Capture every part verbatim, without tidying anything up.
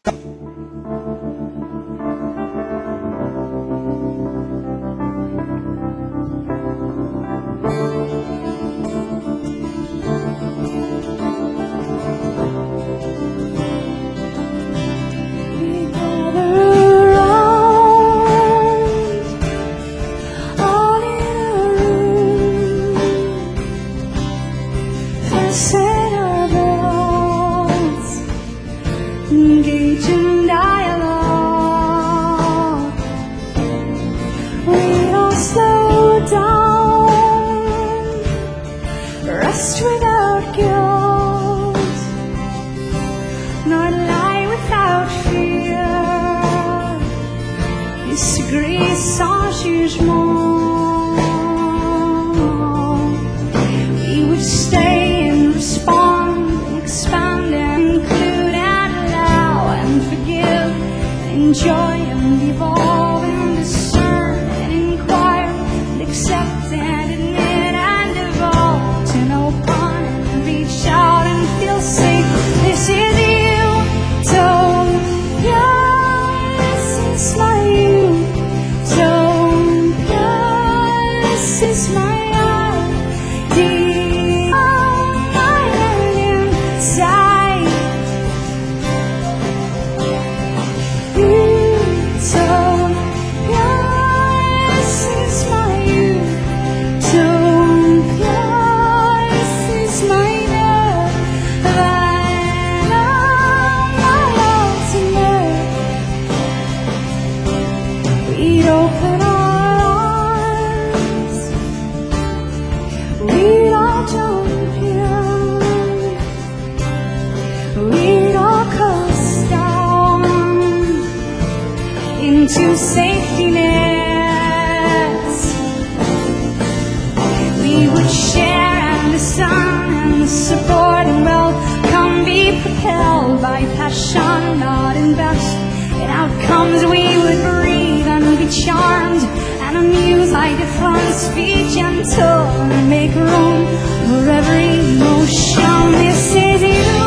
Engage in dialogue. We all slow down, rest without guilt, nor lie without fear. Disagree sans jugement. We would stay and respond, expand and include and allow and forgive and enjoy and evolve and discern and inquire and accept and admit and evolve to know upon and reach out and feel safe. This is you, Topia. This is my you, Topia. This is my idea, my inside. Utopia, this is my utopia. This is my nirvana, my ultimate. We'd open our arms, we'd all jump in, we'd all coast down into safety nets. We would share and the sun and the support and welcome, be propelled by passion, not invest in outcomes. We would breathe and be charmed and amused by difference, be gentle and make room for every emotion. This is you,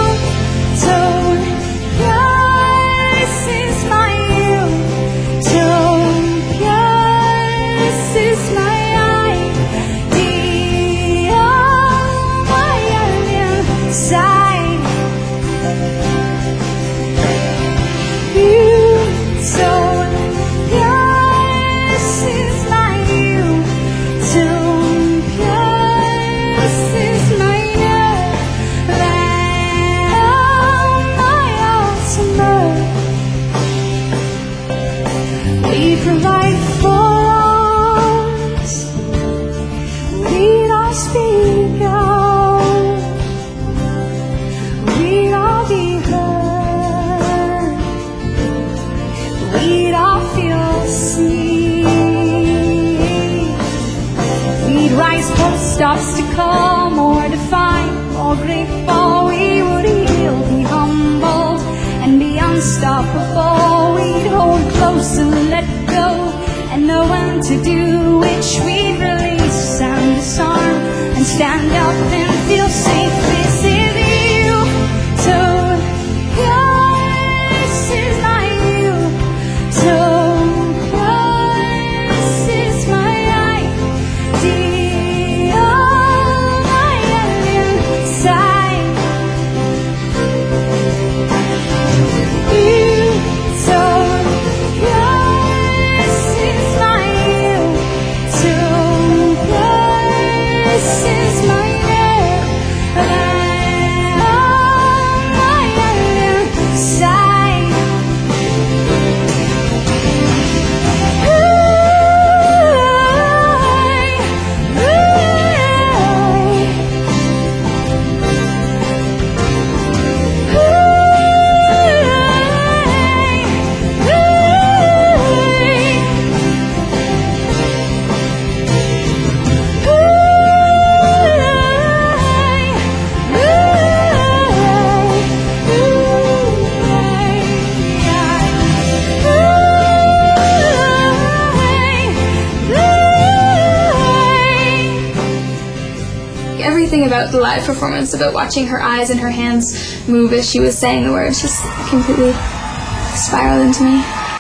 Topia. This is my utopia. This is my idea, my inside. Utopia, this is my utopia. This is my nirvana, my ultimate. We provide for us, we'd all speak out, we'd all be heard, we'd all feel seen. We'd rise post obstacle, more defined, more grateful. We would heal, be humbled, and be unstoppable. We'd hold close and let go, and know when to do which. We'd release and disarm, and stand up and feel safe. This is you, Topia. This is my utopia. This is my idea, my inside. Utopia, this is my utopia. This is my nirvana, my inside. Everything about the live performance, about watching her eyes and her hands move as she was saying the words, just completely spiraled into me.